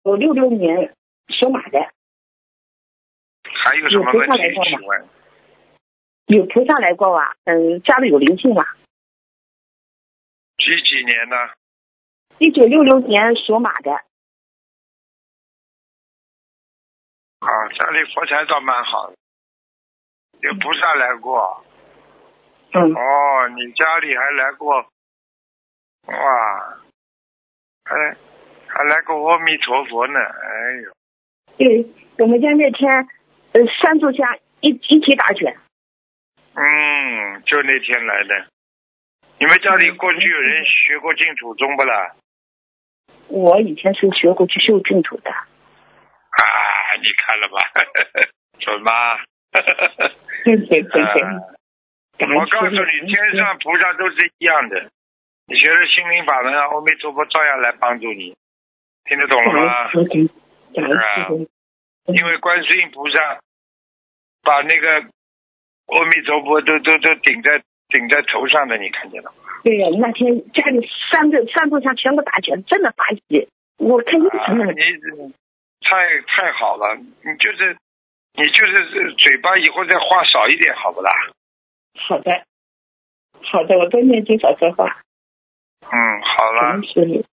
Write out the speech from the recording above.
1966年属马的。 还有什么问题请问？ 有菩萨来过啊？家里有灵性吗？ 几年呢 ？1966年属马的。 啊，家里佛台倒蛮好的，有菩萨来过。哦，你家里还来过，哇，还来过阿弥陀佛呢，哎呦。 对，我们家那天3炷香一起打卷。 就那天来的。你们家里过去有人学过净土宗不啦？ 我以前是学过去修净土的。 啊，你看了吧？准吗？ 对。 我告诉你，天上菩萨都是一样的。你学了心灵法门，阿弥陀佛照样来帮助你，听得懂了吗？因为观世音菩萨把那个阿弥陀佛都顶在头上的，你看见了吗？ 对呀，那天家里三炷香全部打卷，真的发喜。我看你你太好了，你就是嘴巴以后再话少一点，好不啦？ 好的，我多念经少说话。 好了。 是你。